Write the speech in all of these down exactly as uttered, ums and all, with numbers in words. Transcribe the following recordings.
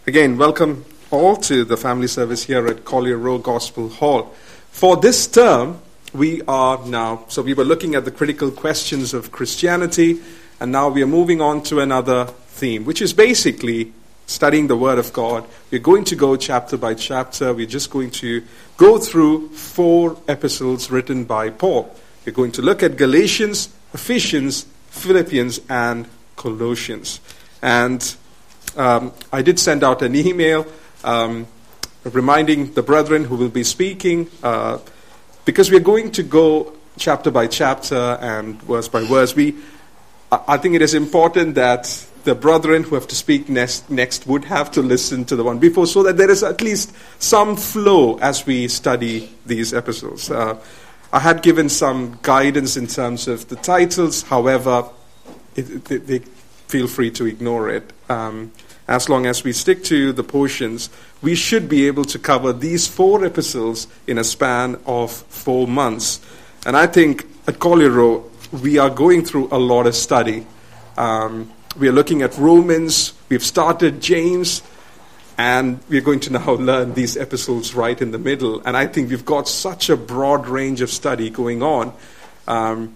Again, welcome all to the family service here at Collier Row Gospel Hall. For this term, we are now, so we were looking at the critical questions of Christianity, and now we are moving on to another theme, which is basically studying the Word of God. We're going to go chapter by chapter. We're just going to go through four epistles written by Paul. We're going to look at Galatians, Ephesians, Philippians, and Colossians. And Um, I did send out an email um, reminding the brethren who will be speaking, uh, because we're going to go chapter by chapter and verse by verse. We, I think it is important that the brethren who have to speak next, next would have to listen to the one before, so that there is at least some flow as we study these epistles. Uh, I had given some guidance in terms of the titles, however, it, it, they feel free to ignore it. Um, as long as we stick to the portions, we should be able to cover these four epistles in a span of four months. And I think at Collier Row, we are going through a lot of study. Um, we are looking at Romans, we've started James, and we're going to now learn these epistles right in the middle. And I think we've got such a broad range of study going on. Um,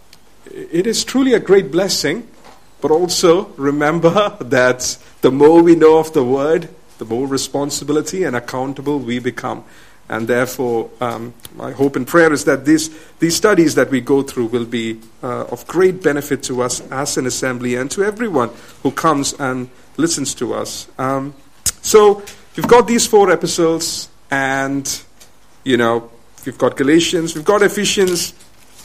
it is truly a great blessing. But also remember that the more we know of the Word, the more responsibility and accountable we become. And therefore, um, my hope and prayer is that these, these studies that we go through will be uh, of great benefit to us as an assembly and to everyone who comes and listens to us. Um, so we've got these four epistles, and, you know, we've got Galatians, we've got Ephesians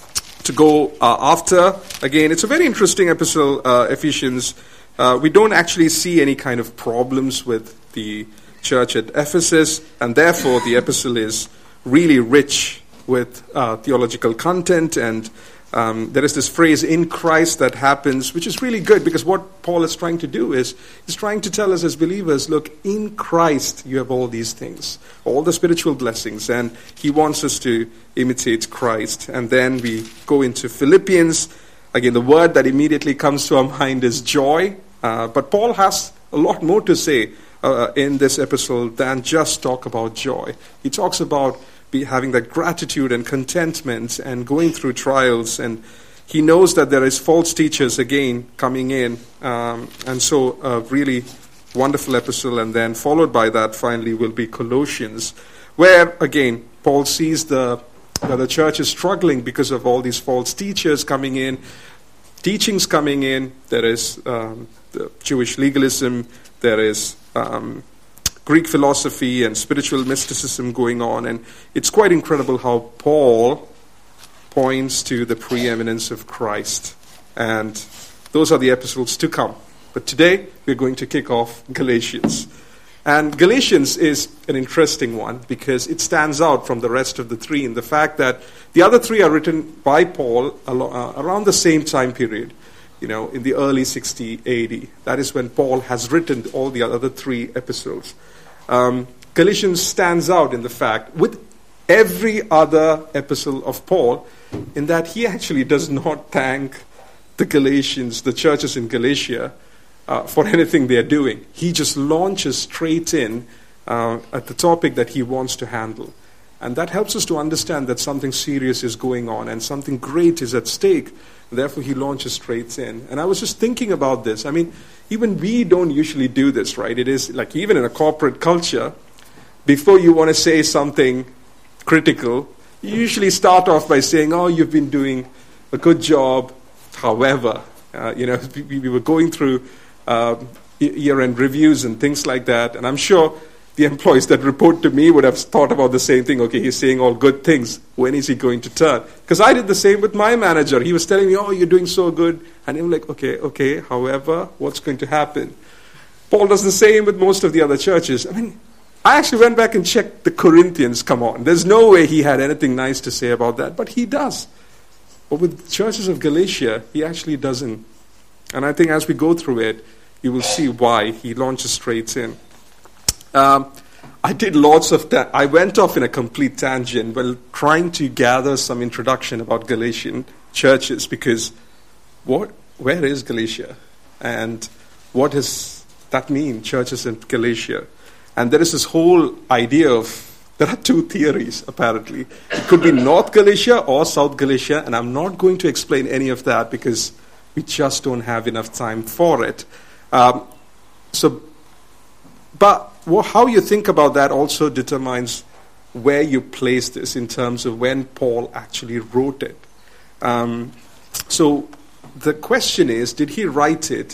to go uh, after. Again, it's a very interesting epistle, uh, Ephesians. Uh, we don't actually see any kind of problems with the church at Ephesus, and therefore the epistle is really rich with uh, theological content, and um, there is this phrase, in Christ, that happens, which is really good, because what Paul is trying to do is, he's trying to tell us as believers, look, in Christ you have all these things, all the spiritual blessings, and he wants us to imitate Christ. And then we go into Philippians. Again, the word that immediately comes to our mind is joy, uh, but Paul has a lot more to say uh, in this epistle than just talk about joy. He talks about be having that gratitude and contentment and going through trials, and he knows that there is false teachers again coming in, um, and so a really wonderful epistle. And then followed by that finally will be Colossians, where again Paul sees the uh, the church is struggling because of all these false teachers coming in, teachings coming in. There is um, the Jewish legalism, there is um, Greek philosophy and spiritual mysticism going on, and it's quite incredible how Paul points to the preeminence of Christ. And those are the epistles to come. But today we're going to kick off Galatians. And Galatians is an interesting one because it stands out from the rest of the three in the fact that the other three are written by Paul around the same time period, you know, in the early sixty A D. That is when Paul has written all the other three epistles. Um, Galatians stands out in the fact, with every other epistle of Paul, in that he actually does not thank the Galatians, the churches in Galatia, uh, for anything they're doing. He just launches straight in uh, at the topic that he wants to handle. And that helps us to understand that something serious is going on and something great is at stake. Therefore, he launches straight in. And I was just thinking about this. I mean, even we don't usually do this, right? It is like even in a corporate culture, before you want to say something critical, you usually start off by saying, oh, you've been doing a good job. However, uh, you know, we, we were going through uh, year-end reviews and things like that. And I'm sure the employees that report to me would have thought about the same thing. Okay, he's saying all good things. When is he going to turn? Because I did the same with my manager. He was telling me, oh, you're doing so good. And I'm like, okay, okay, however, what's going to happen? Paul does the same with most of the other churches. I mean, I actually went back and checked the Corinthians. Come on. There's no way he had anything nice to say about that. But he does. But with churches of Galatia, he actually doesn't. And I think as we go through it, you will see why he launches straight in. Um, I did lots of that. I went off in a complete tangent while trying to gather some introduction about Galatian churches, because what, where is Galatia? And what has that mean, churches in Galatia? And there is this whole idea of, there are two theories, apparently. It could be North Galatia or South Galatia, and I'm not going to explain any of that because we just don't have enough time for it. Um, so, but well, how you think about that also determines where you place this in terms of when Paul actually wrote it. Um, so the question is, did he write it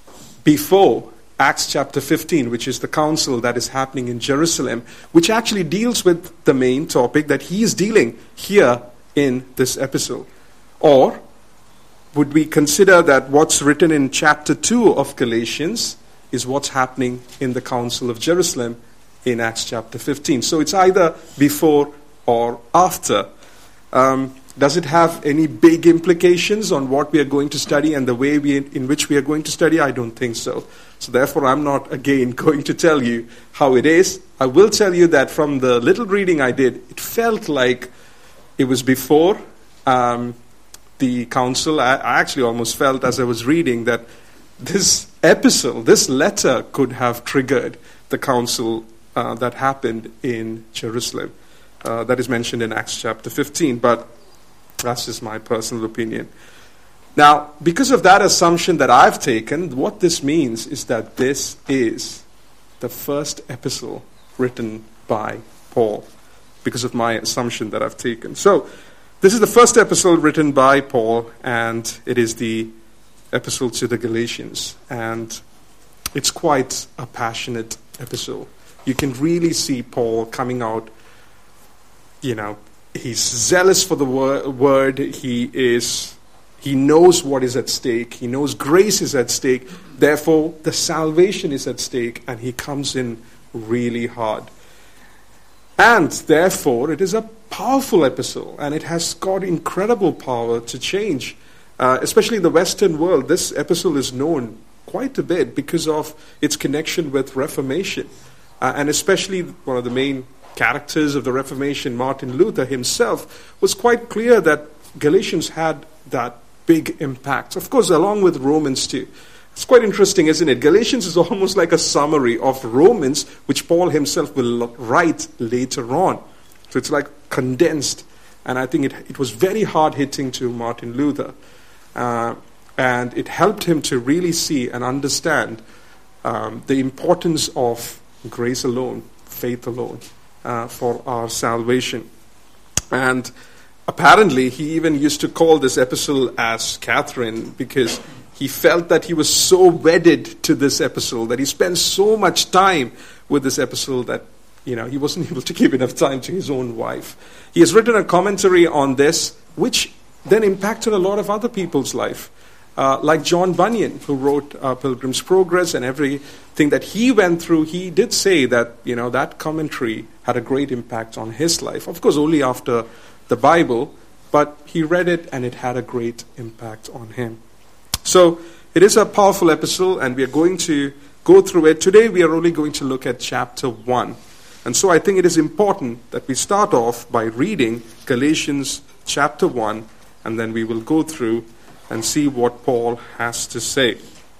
before Acts chapter fifteen, which is the council that is happening in Jerusalem, which actually deals with the main topic that he is dealing here in this epistle? Or would we consider that what's written in chapter two of Galatians is what's happening in the council of Jerusalem in Acts chapter fifteen? So it's either before or after. Um, does it have any big implications on what we are going to study and the way we, in which we are going to study? I don't think so. So therefore, I'm not, again, going to tell you how it is. I will tell you that from the little reading I did, it felt like it was before um, the council. I, I actually almost felt as I was reading that this epistle, this letter could have triggered the council uh, that happened in Jerusalem. Uh, that is mentioned in Acts chapter fifteen, but that's just my personal opinion. Now, because of that assumption that I've taken, what this means is that this is the first epistle written by Paul, because of my assumption that I've taken. So, this is the first epistle written by Paul, and it is the epistle to the Galatians. And it's quite a passionate epistle. You can really see Paul coming out, you know, he's zealous for the wor- word. He is, he knows what is at stake. He knows grace is at stake. Therefore, the salvation is at stake, and he comes in really hard. And therefore, it is a powerful epistle, and it has got incredible power to change, uh, especially in the Western world. This epistle is known quite a bit because of its connection with Reformation, uh, and especially one of the main characters of the Reformation, Martin Luther himself, was quite clear that Galatians had that big impact. Of course, along with Romans too. It's quite interesting, isn't it? Galatians is almost like a summary of Romans, which Paul himself will write later on. So it's like condensed. And I think it, it was very hard-hitting to Martin Luther. Uh, and it helped him to really see and understand um, the importance of grace alone, faith alone, Uh, for our salvation. And apparently he even used to call this epistle as Catherine, because he felt that he was so wedded to this epistle, that he spent so much time with this epistle that, you know, he wasn't able to give enough time to his own wife. He has written a commentary on this, which then impacted a lot of other people's life. Uh, like John Bunyan, who wrote uh, Pilgrim's Progress, and everything that he went through, he did say that, you know, that commentary had a great impact on his life. Of course, only after the Bible, but he read it and it had a great impact on him. So, it is a powerful epistle, and we are going to go through it. Today, we are only going to look at chapter one. And so I think it is important that we start off by reading Galatians chapter one, and then we will go through and see what Paul has to say.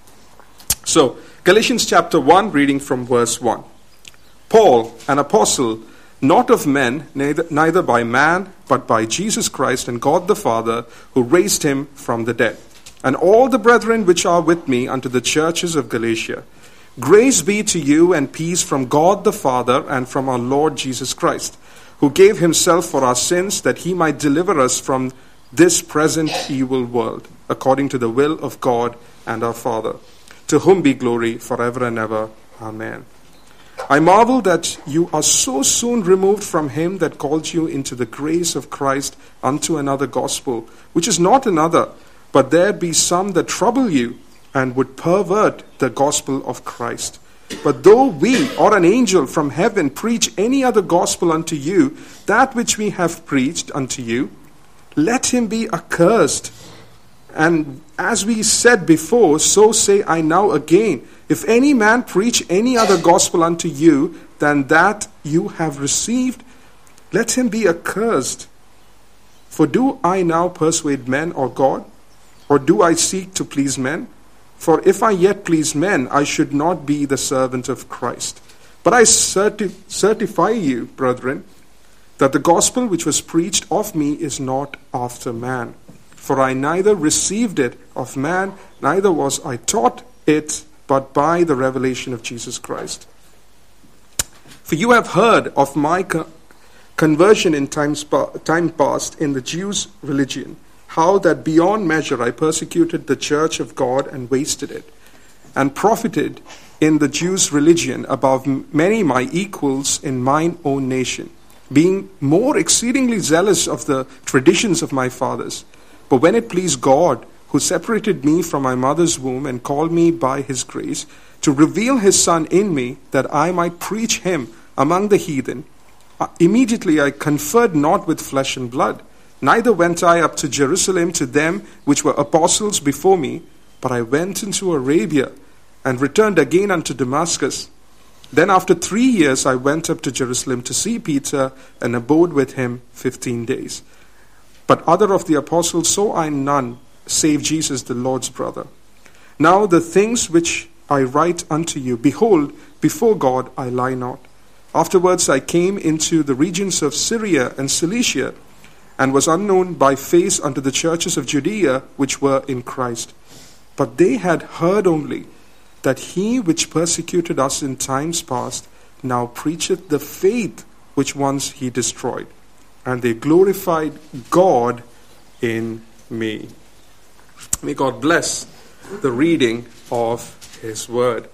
So, Galatians chapter one, reading from verse one. Paul, an apostle, not of men, neither, neither by man, but by Jesus Christ and God the Father, who raised him from the dead, and all the brethren which are with me unto the churches of Galatia. Grace be to you and peace from God the Father and from our Lord Jesus Christ, who gave himself for our sins, that he might deliver us from this present evil world, according to the will of God and our Father, to whom be glory forever and ever. Amen. I marvel that you are so soon removed from him that called you into the grace of Christ unto another gospel, which is not another, but there be some that trouble you, and would pervert the gospel of Christ. But though we or an angel from heaven preach any other gospel unto you, that which we have preached unto you, let him be accursed. And as we said before, so say I now again, if any man preach any other gospel unto you than that you have received, let him be accursed. For do I now persuade men or God? Or do I seek to please men? For if I yet please men, I should not be the servant of Christ. But I certi- certify you, brethren, that the gospel which was preached of me is not after man. For I neither received it of man, neither was I taught it, but by the revelation of Jesus Christ. For you have heard of my co- conversion in times pa- time past in the Jews' religion, how that beyond measure I persecuted the church of God and wasted it, and profited in the Jews' religion above many my equals in mine own nation, being more exceedingly zealous of the traditions of my fathers. But when it pleased God, who separated me from my mother's womb and called me by his grace, to reveal his Son in me, that I might preach him among the heathen, immediately I conferred not with flesh and blood, neither went I up to Jerusalem to them which were apostles before me, but I went into Arabia, and returned again unto Damascus. Then after three years I went up to Jerusalem to see Peter, and abode with him fifteen days. But other of the apostles saw I none, save Jesus the Lord's brother. Now the things which I write unto you, behold, before God I lie not. Afterwards I came into the regions of Syria and Cilicia, and was unknown by face unto the churches of Judea which were in Christ. But they had heard only that he which persecuted us in times past now preacheth the faith which once he destroyed. And they glorified God in me. May God bless the reading of his word.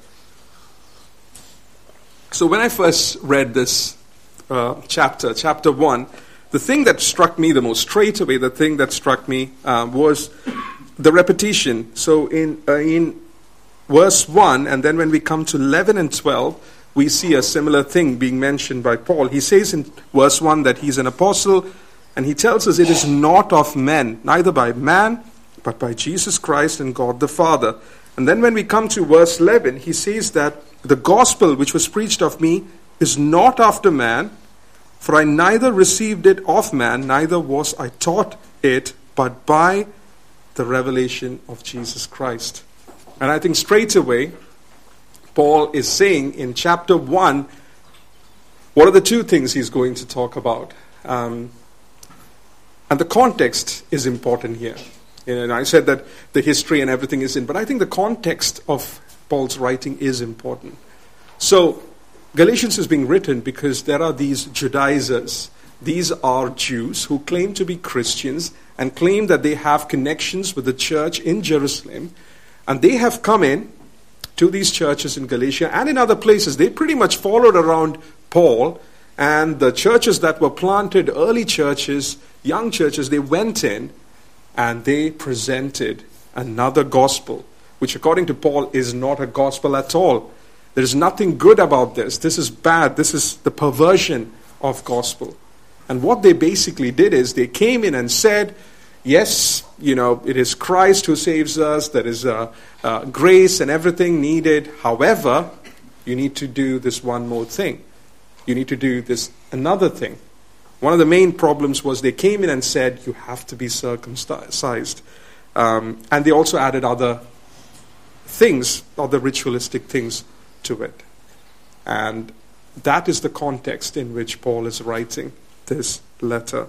So when I first read this uh, chapter, chapter one, the thing that struck me the most, straight away, the thing that struck me uh, was the repetition. So in uh, in verse one, and then when we come to eleven and twelve, we see a similar thing being mentioned by Paul. He says in verse one that he's an apostle, and he tells us it is not of men, neither by man, but by Jesus Christ and God the Father. And then when we come to verse eleven, he says that the gospel which was preached of me is not after man, for I neither received it of man, neither was I taught it, but by the revelation of Jesus Christ. And I think straight away, Paul is saying in chapter one, what are the two things he's going to talk about? Um, and the context is important here. And I said that the history and everything is in, but I think the context of Paul's writing is important. So, Galatians is being written because there are these Judaizers. These are Jews who claim to be Christians and claim that they have connections with the church in Jerusalem. And they have come in to these churches in Galatia and in other places. They pretty much followed around Paul, and the churches that were planted, early churches, young churches, they went in and they presented another gospel, which according to Paul is not a gospel at all. There is nothing good about this. This is bad. This is the perversion of gospel. And what they basically did is they came in and said, yes, you know, it is Christ who saves us. There is uh, uh, grace and everything needed. However, you need to do this one more thing. You need to do this another thing. One of the main problems was they came in and said, you have to be circumcised. Um, and they also added other things, other ritualistic things to it. And that is the context in which Paul is writing this letter.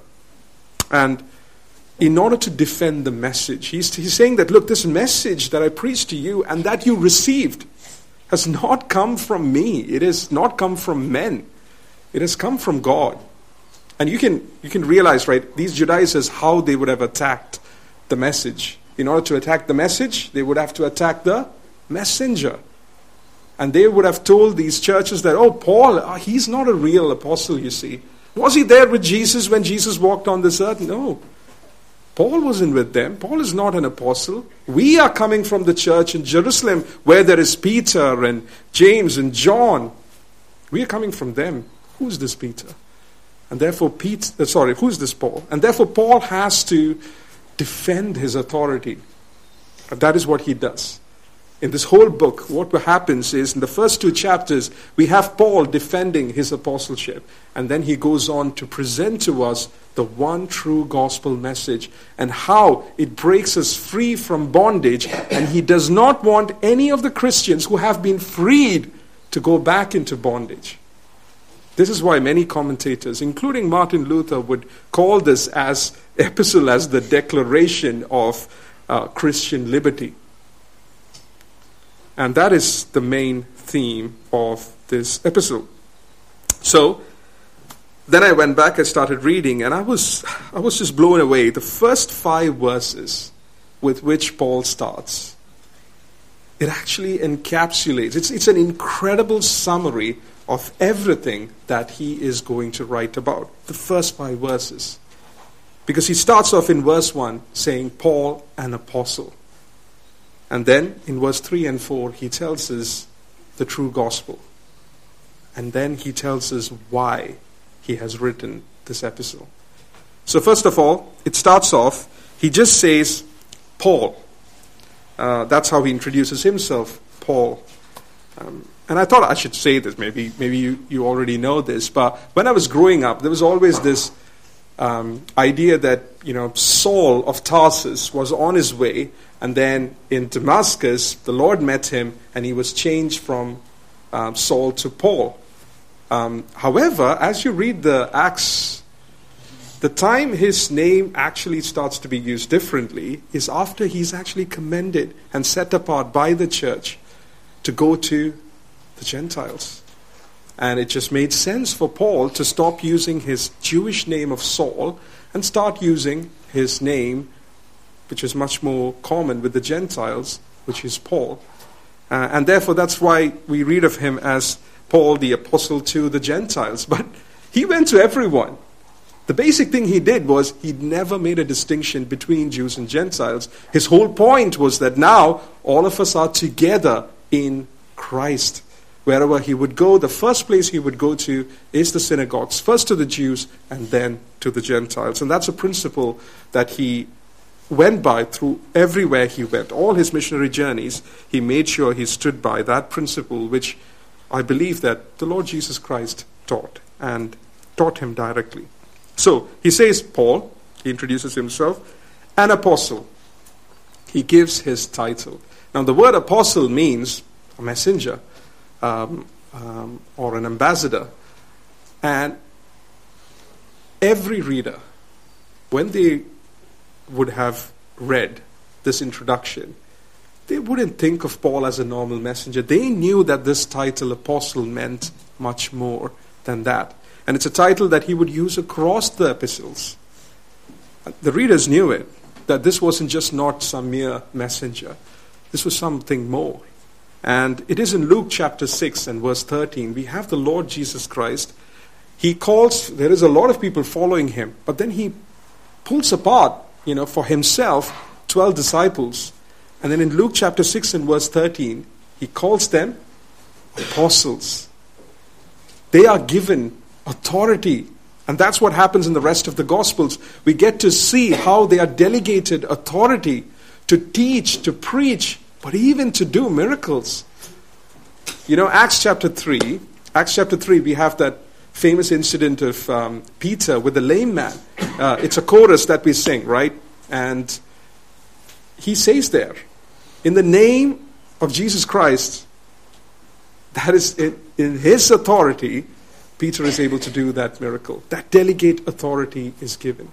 And in order to defend the message, he's, he's saying that, look, this message that I preached to you and that you received has not come from me. It has not come from men. It has come from God. And you can you can realize, right, these Judaizers, how they would have attacked the message. In order to attack the message, they would have to attack the messenger. And they would have told these churches that, oh, Paul, uh, he's not a real apostle, you see. Was he there with Jesus when Jesus walked on this earth? No. Paul wasn't with them. Paul is not an apostle. We are coming from the church in Jerusalem where there is Peter and James and John. We are coming from them. Who's this Peter? And therefore, Pete, uh, sorry, who's this Paul? And therefore, Paul has to defend his authority. And that is what he does. in this whole book, what happens is in the first two chapters, we have Paul defending his apostleship. And then he goes on to present to us the one true gospel message and how it breaks us free from bondage. And he does not want any of the Christians who have been freed to go back into bondage. This is why many commentators, including Martin Luther, would call this as epistle as the declaration of uh, Christian liberty. And that is the main theme of this epistle. So, then I went back and started reading, and I was I was just blown away. The first five verses with which Paul starts, it actually encapsulates, it's, it's an incredible summary of everything that he is going to write about. The first five verses. Because he starts off in verse one saying, Paul, an apostle. And then in verse three and four, he tells us the true gospel. And then he tells us why he has written this epistle. So first of all, it starts off, he just says, Paul. Uh, that's how he introduces himself, Paul. Um, and I thought I should say this, maybe maybe you, you already know this, but when I was growing up, there was always this um, idea that, you know, Saul of Tarsus was on his way, and then in Damascus, the Lord met him, and he was changed from um, Saul to Paul. Um, however, as you read the Acts, the time his name actually starts to be used differently is after he's actually commended and set apart by the church to go to the Gentiles. And it just made sense for Paul to stop using his Jewish name of Saul and start using his name, which is much more common with the Gentiles, which is Paul. Uh, and therefore that's why we read of him as Paul, the apostle to the Gentiles. But he went to everyone. The basic thing he did was he never made a distinction between Jews and Gentiles. His whole point was that now all of us are together in Christ. Wherever he would go, the first place he would go to is the synagogues, first to the Jews and then to the Gentiles. And that's a principle that he went by through everywhere he went. All his missionary journeys, he made sure he stood by that principle, which I believe that the Lord Jesus Christ taught and taught him directly. So he says, Paul, he introduces himself, an apostle. He gives his title. Now the word apostle means a messenger um, um, or an ambassador. And every reader, when they would have read this introduction, they wouldn't think of Paul as a normal messenger. They knew that this title, apostle, meant much more than that. And it's a title that he would use across the epistles. The readers knew it, that this wasn't just not some mere messenger. This was something more. And it is in Luke chapter six and verse thirteen, we have the Lord Jesus Christ. He calls, there is a lot of people following him, but then he pulls apart, you know, for himself, twelve disciples. And then in Luke chapter six and verse thirteen, he calls them apostles. They are given authority. And that's what happens in the rest of the Gospels. We get to see how they are delegated authority to teach, to preach, but even to do miracles. You know, Acts chapter three, Acts chapter three, we have that famous incident of um, Peter with the lame man. Uh, it's a chorus that we sing, right? And he says there, in the name of Jesus Christ, that is in, in his authority, Peter is able to do that miracle. That delegate authority is given.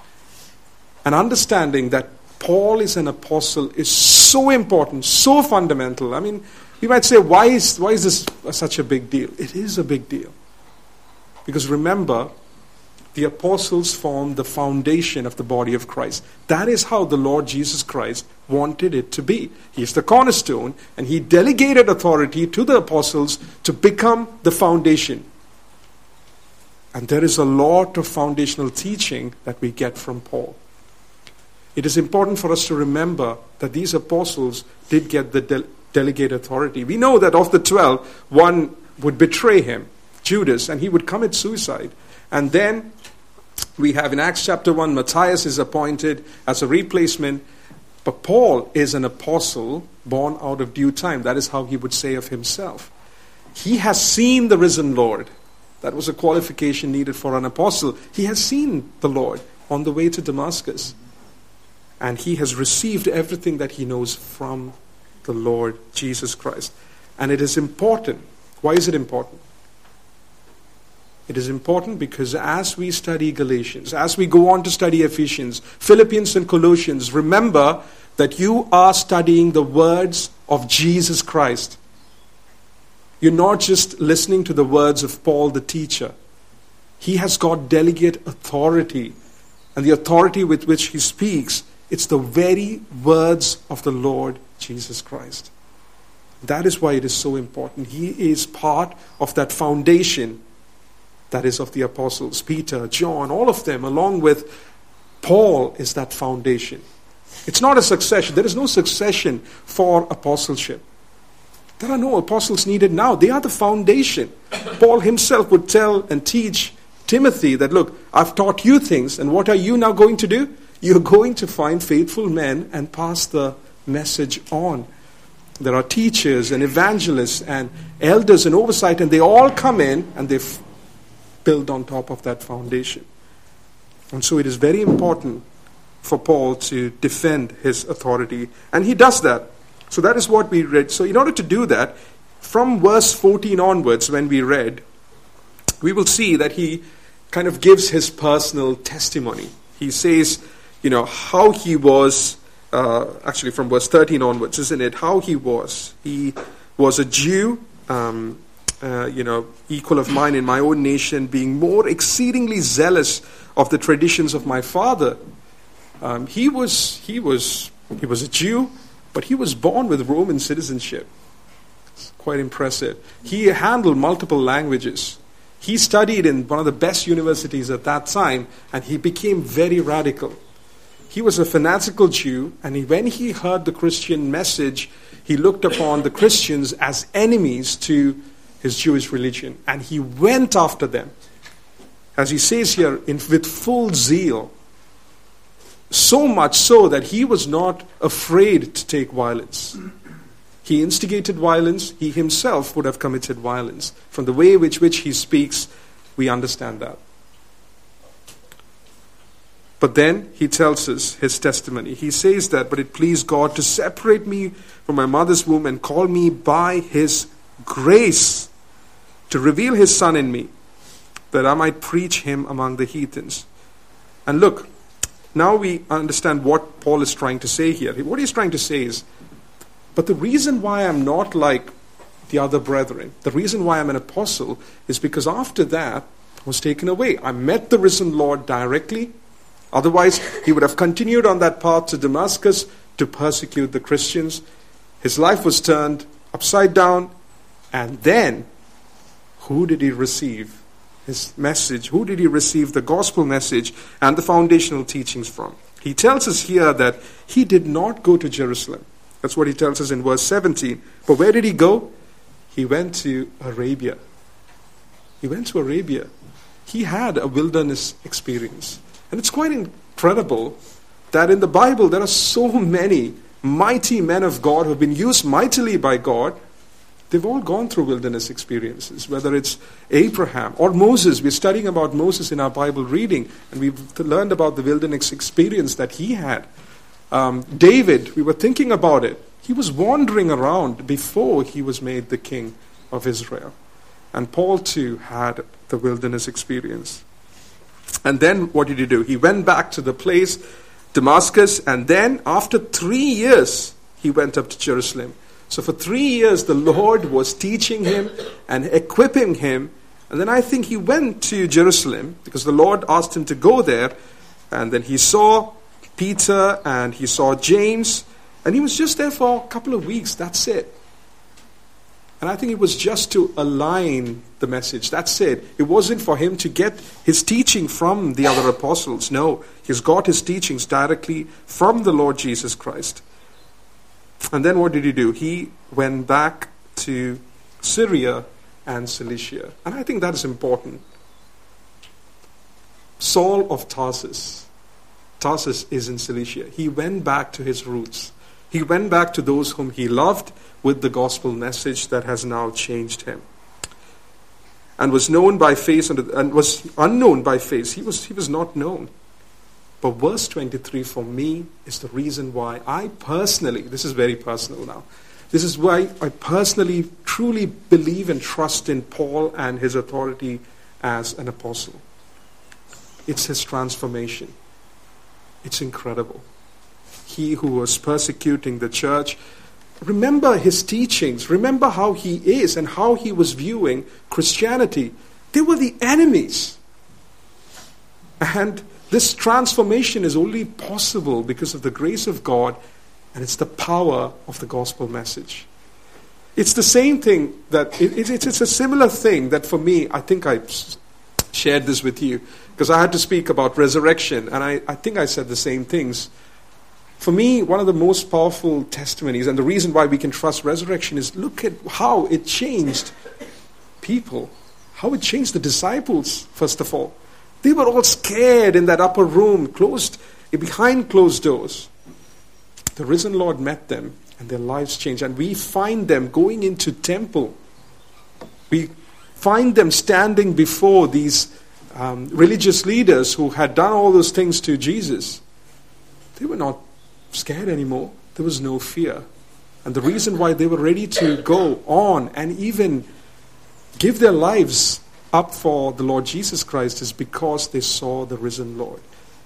And understanding that Paul is an apostle is so important, so fundamental. I mean, we might say, why is, why is this such a big deal? It is a big deal. Because remember, the apostles formed the foundation of the body of Christ. That is how the Lord Jesus Christ wanted it to be. He is the cornerstone, and he delegated authority to the apostles to become the foundation. And there is a lot of foundational teaching that we get from Paul. It is important for us to remember that these apostles did get the de- delegate authority. We know that of the twelve, one would betray him, Judas, and he would commit suicide. And then we have in Acts chapter one, Matthias is appointed as a replacement. But Paul is an apostle born out of due time. That is how he would say of himself. He has seen the risen Lord. That was a qualification needed for an apostle. He has seen the Lord on the way to Damascus. And he has received everything that he knows from the Lord Jesus Christ. And it is important. Why is it important? It is important because as we study Galatians, as we go on to study Ephesians, Philippians and Colossians, remember that you are studying the words of Jesus Christ. You're not just listening to the words of Paul the teacher. He has got delegate authority. And the authority with which he speaks, it's the very words of the Lord Jesus Christ. That is why it is so important. He is part of that foundation that is of the apostles. Peter, John, all of them, along with Paul, is that foundation. It's not a succession. There is no succession for apostleship. There are no apostles needed now. They are the foundation. Paul himself would tell and teach Timothy that, look, I've taught you things, and what are you now going to do? You're going to find faithful men and pass the message on. There are teachers and evangelists and elders and oversight, and they all come in and they f- build on top of that foundation. And so it is very important for Paul to defend his authority, and he does that. So that is what we read. So in order to do that, from verse fourteen onwards, when we read, we will see that he kind of gives his personal testimony. He says, you know, how he was, uh, actually from verse thirteen onwards, isn't it? How he was. He was a Jew, um, uh, you know, equal of mine in my own nation, being more exceedingly zealous of the traditions of my father. Um, he was, he was, he was a Jew, but he was born with Roman citizenship. It's quite impressive. He handled multiple languages. He studied in one of the best universities at that time, and he became very radical. He was a fanatical Jew, and he, when he heard the Christian message, he looked upon the Christians as enemies to his Jewish religion, and he went after them. As he says here, in, with full zeal. So much so that he was not afraid to take violence. He instigated violence. He himself would have committed violence. From the way in which, which he speaks, we understand that. But then he tells us his testimony. He says that, but it pleased God to separate me from my mother's womb and call me by his grace to reveal his son in me, that I might preach him among the heathens. And look, now we understand what Paul is trying to say here. What he's trying to say is, but the reason why I'm not like the other brethren, the reason why I'm an apostle, is because after that I was taken away. I met the risen Lord directly. Otherwise, he would have continued on that path to Damascus to persecute the Christians. His life was turned upside down. And then, who did he receive his message? Who did he receive the gospel message and the foundational teachings from? He tells us here that he did not go to Jerusalem. That's what he tells us in verse seventeen. But where did he go? He went to Arabia. He went to Arabia. He had a wilderness experience. And it's quite incredible that in the Bible there are so many mighty men of God who have been used mightily by God. They've all gone through wilderness experiences, whether it's Abraham or Moses. We're studying about Moses in our Bible reading, and we've learned about the wilderness experience that he had. Um, David, we were thinking about it. He was wandering around before he was made the king of Israel. And Paul too had the wilderness experience. And then what did he do? He went back to the place, Damascus, and then after three years, he went up to Jerusalem. So for three years, the Lord was teaching him and equipping him. And then I think he went to Jerusalem because the Lord asked him to go there. And then he saw Peter and he saw James. And he was just there for a couple of weeks. That's it. And I think it was just to align the message. That's it. It wasn't for him to get his teaching from the other apostles. No, he's got his teachings directly from the Lord Jesus Christ. And then what did he do? He went back to Syria and Cilicia. And I think that is important. Saul of Tarsus. Tarsus is in Cilicia. He went back to his roots. He went back to those whom he loved with the gospel message that has now changed him. And was known by face and, and was unknown by face. He was, he was not known. But verse twenty-three for me is the reason why I personally, this is very personal now, this is why I personally truly believe and trust in Paul and his authority as an apostle. It's his transformation. It's incredible. He who was persecuting the church, remember his teachings, remember how he is and how he was viewing Christianity. They were the enemies. And this transformation is only possible because of the grace of God, and it's the power of the gospel message. It's the same thing that, it, it, it's a similar thing that for me, I think I shared this with you, because I had to speak about resurrection, and I, I think I said the same things. For me, one of the most powerful testimonies, and the reason why we can trust resurrection, is look at how it changed people, how it changed the disciples, first of all. They were all scared in that upper room, closed, behind closed doors. The risen Lord met them, and their lives changed. And we find them going into temple. We find them standing before these um, religious leaders who had done all those things to Jesus. They were not scared anymore. There was no fear. And the reason why they were ready to go on and even give their lives up for the Lord Jesus Christ is because they saw the risen Lord.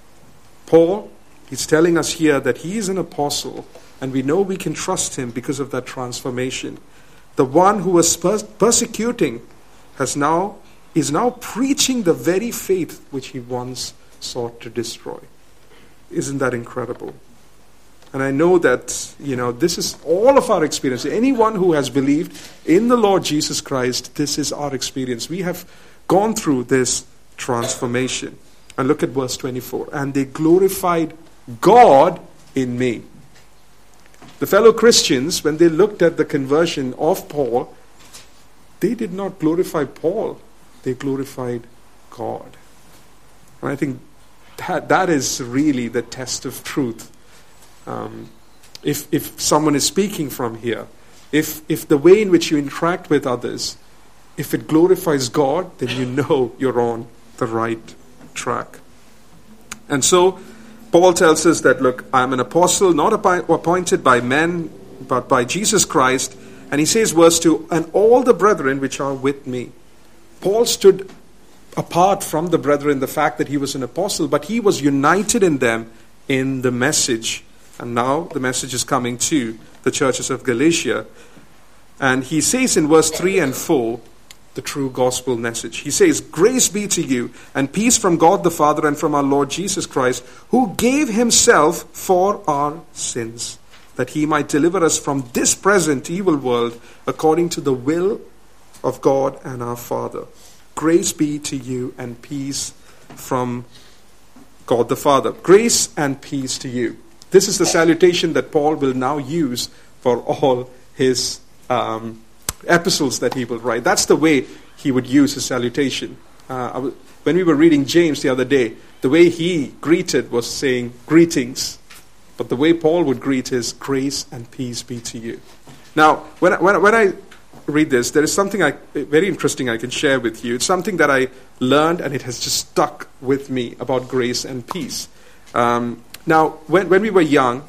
Paul, he's telling us here that he is an apostle, and we know we can trust him because of that transformation. The one who was pers- persecuting has now is now preaching the very faith which he once sought to destroy. Isn't that incredible? And I know that, you know, this is all of our experience. Anyone who has believed in the Lord Jesus Christ, this is our experience. We have gone through this transformation. And look at verse twenty-four. And they glorified God in me. The fellow Christians, when they looked at the conversion of Paul, they did not glorify Paul. They glorified God. And I think that, that is really the test of truth. Um, if if someone is speaking from here, if if the way in which you interact with others, if it glorifies God, then you know you're on the right track. And so Paul tells us that, look, I'm an apostle, not appointed by men, but by Jesus Christ. And he says, verse two, and all the brethren which are with me. Paul stood apart from the brethren, the fact that he was an apostle, but he was united in them in the message. And now the message is coming to the churches of Galatia. And he says in verse three and four, the true gospel message. He says, grace be to you and peace from God the Father and from our Lord Jesus Christ, who gave himself for our sins, that he might deliver us from this present evil world according to the will of God and our Father. Grace be to you and peace from God the Father. Grace and peace to you. This is the salutation that Paul will now use for all his um, epistles that he will write. That's the way he would use his salutation. Uh, when we were reading James the other day, the way he greeted was saying greetings. But the way Paul would greet is grace and peace be to you. Now, when I, when I, when I read this, there is something I, very interesting I can share with you. It's something that I learned and it has just stuck with me about grace and peace. Um, Now, when, when we were young,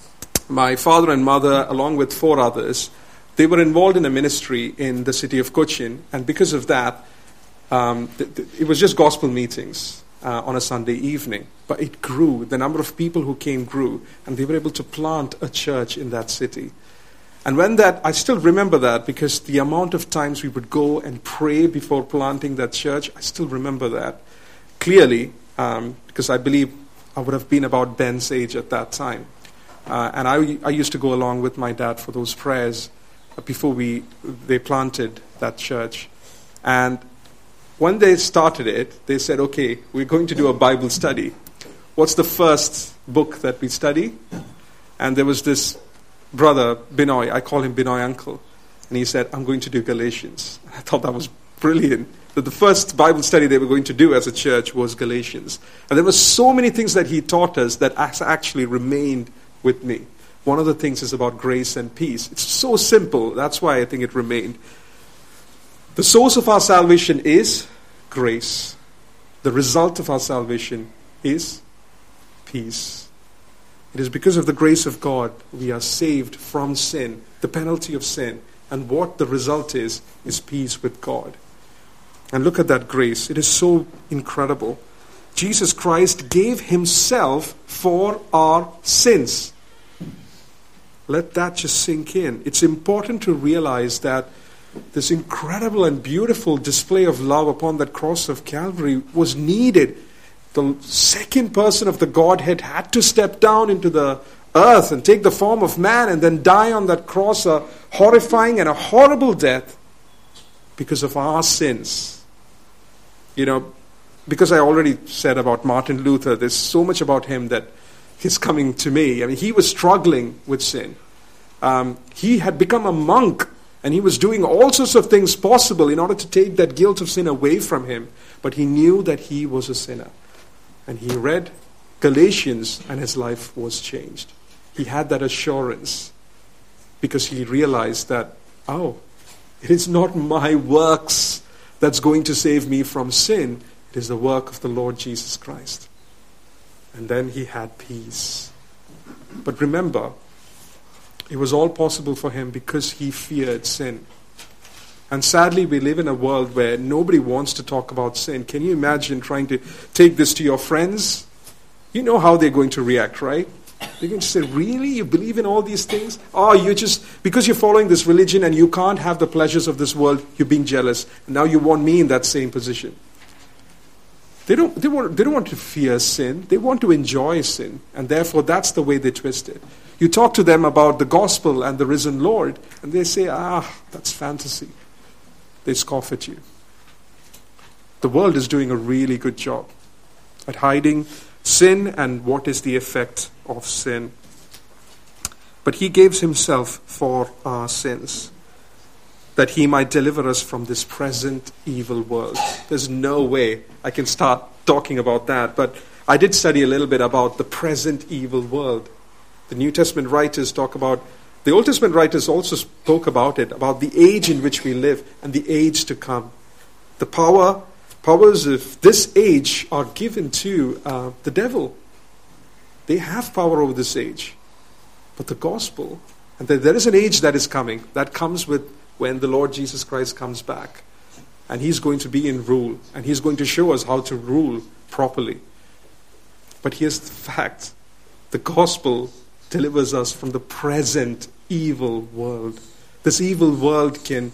my father and mother, along with four others, they were involved in a ministry in the city of Cochin. And because of that, um, th- th- it was just gospel meetings uh, on a Sunday evening. But it grew. The number of people who came grew. And they were able to plant a church in that city. And when that, I still remember that because the amount of times we would go and pray before planting that church, I still remember that clearly um, because I believe I would have been about Ben's age at that time. Uh, and I, I used to go along with my dad for those prayers before we they planted that church. And when they started it, they said, okay, we're going to do a Bible study. What's the first book that we study? And there was this brother, Binoy, I call him Binoy Uncle. And he said, I'm going to do Galatians. I thought that was brilliant. that the first Bible study they were going to do as a church was Galatians. And there were so many things that he taught us that has actually remained with me. One of the things is about grace and peace. It's so simple. That's why I think it remained. The source of our salvation is grace. The result of our salvation is peace. It is because of the grace of God we are saved from sin, the penalty of sin. And what the result is, is peace with God. And look at that grace. It is so incredible. Jesus Christ gave himself for our sins. Let that just sink in. It's important to realize that this incredible and beautiful display of love upon that cross of Calvary was needed. The second person of the Godhead had to step down into the earth and take the form of man and then die on that cross, a horrifying and a horrible death because of our sins. You know, because I already said about Martin Luther, there's so much about him that is coming to me. I mean, he was struggling with sin. Um, he had become a monk and he was doing all sorts of things possible in order to take that guilt of sin away from him. But he knew that he was a sinner. And he read Galatians and his life was changed. He had that assurance because he realized that, oh, it is not my works that's going to save me from sin. It is the work of the Lord Jesus Christ. And then he had peace. But remember, it was all possible for him because he feared sin. And sadly, we live in a world where nobody wants to talk about sin. Can you imagine trying to take this to your friends? You know how they're going to react, right? They're going to say, really? You believe in all these things? Oh, you're just, because you're following this religion and you can't have the pleasures of this world, you're being jealous. And now you want me in that same position. They don't, they, want, they don't want to fear sin. They want to enjoy sin. And therefore, that's the way they twist it. You talk to them about the gospel and the risen Lord, and they say, ah, that's fantasy. They scoff at you. The world is doing a really good job at hiding sin and what is the effect of sin. But he gives himself for our sins, that he might deliver us from this present evil world. There's no way I can start talking about that, but I did study a little bit about the present evil world. The New Testament writers talk about, the Old Testament writers also spoke about it, about the age in which we live and the age to come. The power, powers of this age are given to uh, the devil. They have power over this age. But the gospel, and there is an age that is coming, that comes with when the Lord Jesus Christ comes back. And he's going to be in rule, and he's going to show us how to rule properly. But here's the fact. The gospel delivers us from the present evil world. This evil world can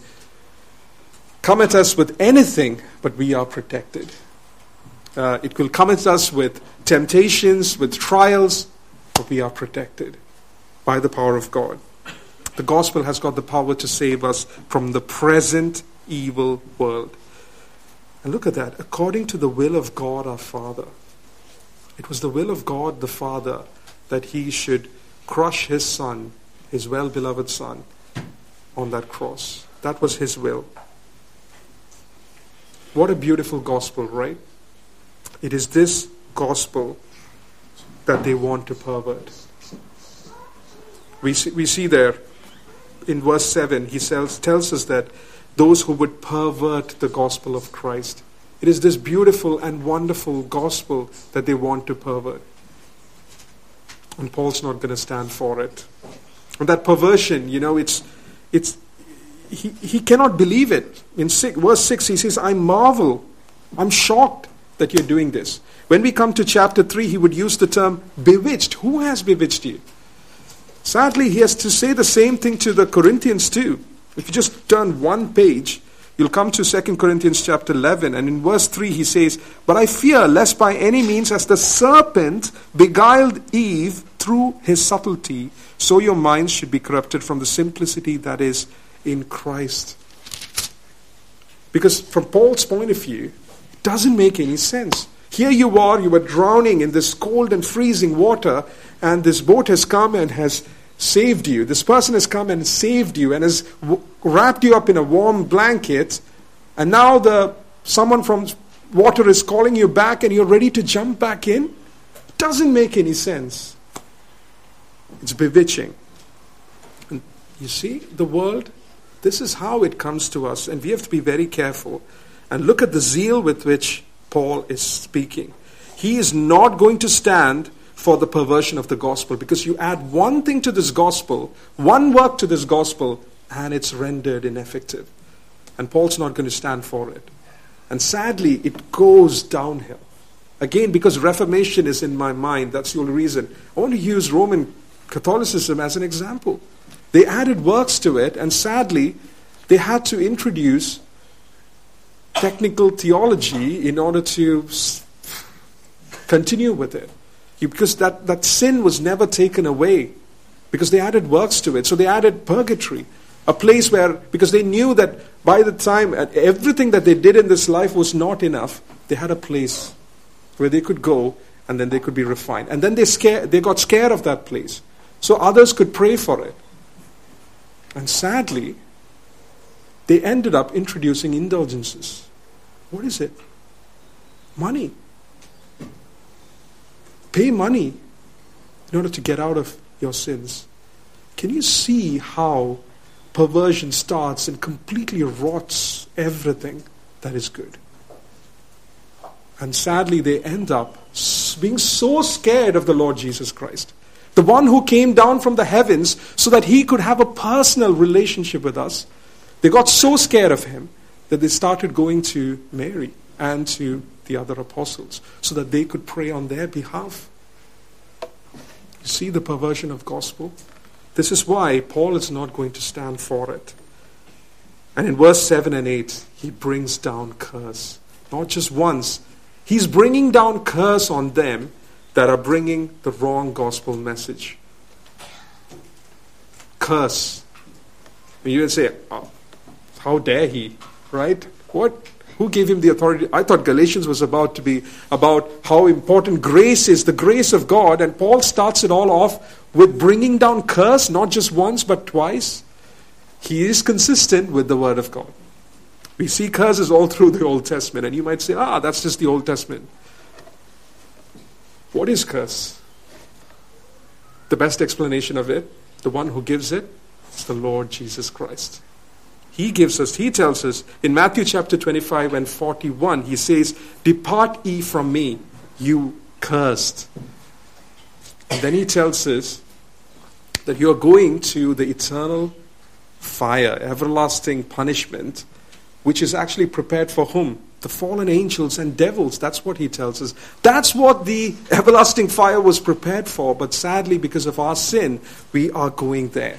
come at us with anything, but we are protected. Uh, it will come at us with temptations, with trials, but we are protected by the power of God. The gospel has got the power to save us from the present evil world. And look at that. According to the will of God our Father. It was the will of God the Father that he should crush his son, his well-beloved son, on that cross. That was his will. What a beautiful gospel, right? It is this gospel that they want to pervert. We see, we see there in verse seven, he tells, tells us that those who would pervert the gospel of Christ. It is this beautiful and wonderful gospel that they want to pervert. And Paul's not going to stand for it. And that perversion, you know, it's, it's, he, he cannot believe it. In six, verse six, he says, I marvel, I'm shocked that you're doing this. When we come to chapter three, he would use the term bewitched. Who has bewitched you? Sadly, he has to say the same thing to the Corinthians too. If you just turn one page, you'll come to Second Corinthians chapter eleven, and in verse three he says, But I fear lest by any means as the serpent beguiled Eve through his subtlety, so your minds should be corrupted from the simplicity that is in Christ. Because from Paul's point of view, it doesn't make any sense. Here you are, you are drowning in this cold and freezing water, and this boat has come and has saved you. This person has come and saved you and has w- wrapped you up in a warm blanket, and now the someone from water is calling you back and you're ready to jump back in? It doesn't make any sense. It's bewitching. And you see, the world, this is how it comes to us, and we have to be very careful. And look at the zeal with which Paul is speaking. He is not going to stand for the perversion of the gospel, because you add one thing to this gospel, one work to this gospel, and it's rendered ineffective. And Paul's not going to stand for it. And sadly, it goes downhill. Again, because Reformation is in my mind, that's the only reason. I want to use Roman Catholicism as an example. They added works to it, and sadly, they had to introduce technical theology in order to continue with it. Because that, that sin was never taken away, because they added works to it. So they added purgatory, a place where, because they knew that by the time everything that they did in this life was not enough, they had a place where they could go and then they could be refined. And then they scare, they got scared of that place, so others could pray for it. And sadly, they ended up introducing indulgences. What is it? Money. Pay money in order to get out of your sins. Can you see how perversion starts and completely rots everything that is good? And sadly, they end up being so scared of the Lord Jesus Christ, the one who came down from the heavens so that he could have a personal relationship with us. They got so scared of him that they started going to Mary and to the other apostles so that they could pray on their behalf. You see the perversion of gospel? This is why Paul is not going to stand for it. And in verse seven and eight, he brings down curse. Not just once. He's bringing down curse on them that are bringing the wrong gospel message. Curse. And you would say, oh, how dare he? Right? What? Who gave him the authority? I thought Galatians was about to be about how important grace is, the grace of God. And Paul starts it all off with bringing down curse, not just once, but twice. He is consistent with the word of God. We see curses all through the Old Testament. And you might say, ah, that's just the Old Testament. What is curse? The best explanation of it, the one who gives it, is the Lord Jesus Christ. He gives us, he tells us in Matthew chapter twenty-five and forty-one, he says, "Depart ye from me, you cursed." And then he tells us that you are going to the eternal fire, everlasting punishment, which is actually prepared for whom? The fallen angels and devils. That's what he tells us. That's what the everlasting fire was prepared for. But sadly, because of our sin, we are going there.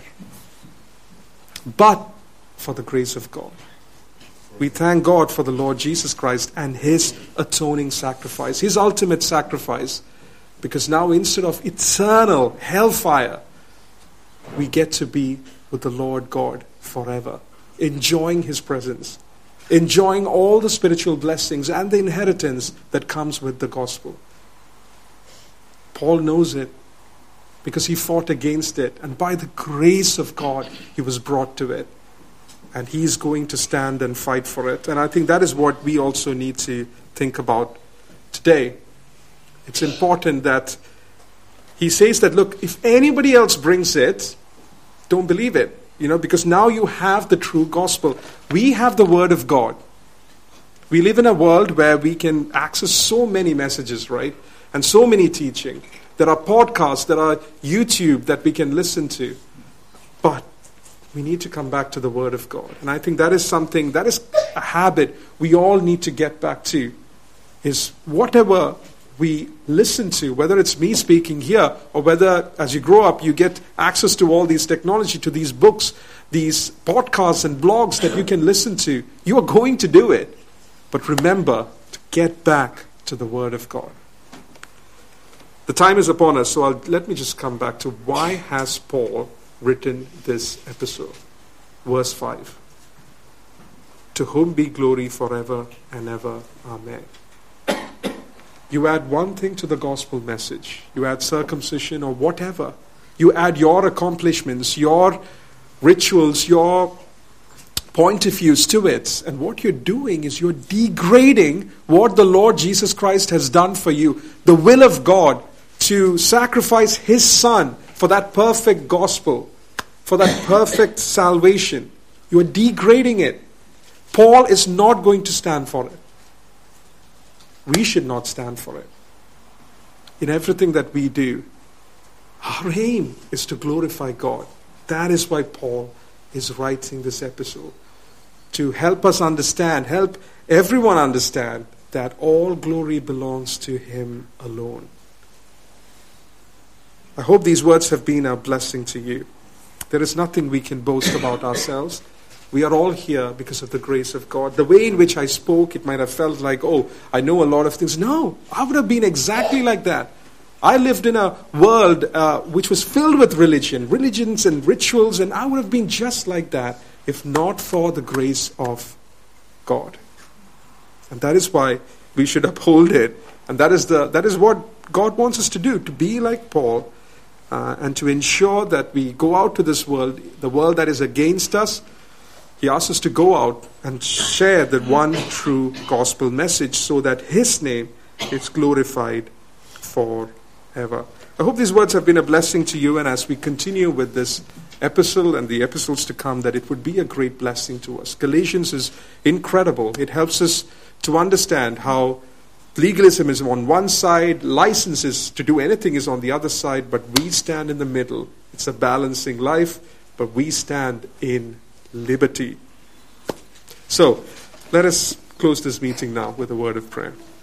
But for the grace of God, we thank God for the Lord Jesus Christ and his atoning sacrifice, his ultimate sacrifice. Because now instead of eternal hellfire, we get to be with the Lord God forever, enjoying his presence, enjoying all the spiritual blessings and the inheritance that comes with the gospel. Paul knows it because he fought against it, and by the grace of God, he was brought to it. And he's going to stand and fight for it. And I think that is what we also need to think about today. It's important that he says that, look, if anybody else brings it, don't believe it. You know, because now you have the true gospel. We have the word of God. We live in a world where we can access so many messages, right? And so many teaching. There are podcasts, there are YouTube that we can listen to. But we need to come back to the word of God. And I think that is something, that is a habit we all need to get back to. Is whatever we listen to, whether it's me speaking here, or whether as you grow up you get access to all these technology, to these books, these podcasts and blogs that you can listen to, you are going to do it. But remember to get back to the word of God. The time is upon us, so I'll, let me just come back to why has Paul written this episode. Verse five. To whom be glory forever and ever. Amen. You add one thing to the gospel message. You add circumcision or whatever. You add your accomplishments, your rituals, your point of views to it. And what you're doing is you're degrading what the Lord Jesus Christ has done for you. The will of God to sacrifice His Son for that perfect gospel, for that perfect salvation. You're degrading it. Paul is not going to stand for it. We should not stand for it. In everything that we do, our aim is to glorify God. That is why Paul is writing this epistle. To help us understand, help everyone understand that all glory belongs to Him alone. I hope these words have been a blessing to you. There is nothing we can boast about ourselves. We are all here because of the grace of God. The way in which I spoke, it might have felt like, oh, I know a lot of things. No, I would have been exactly like that. I lived in a world uh, which was filled with religion, religions and rituals, and I would have been just like that if not for the grace of God. And that is why we should uphold it. And that is the that is what God wants us to do, to be like Paul, uh, and to ensure that we go out to this world, the world that is against us. He asks us to go out and share the one true gospel message so that His name is glorified forever. I hope these words have been a blessing to you, and as we continue with this epistle and the epistles to come, that it would be a great blessing to us. Galatians is incredible. It helps us to understand how legalism is on one side, licenses to do anything is on the other side, but we stand in the middle. It's a balancing life, but we stand in liberty. So, let us close this meeting now with a word of prayer.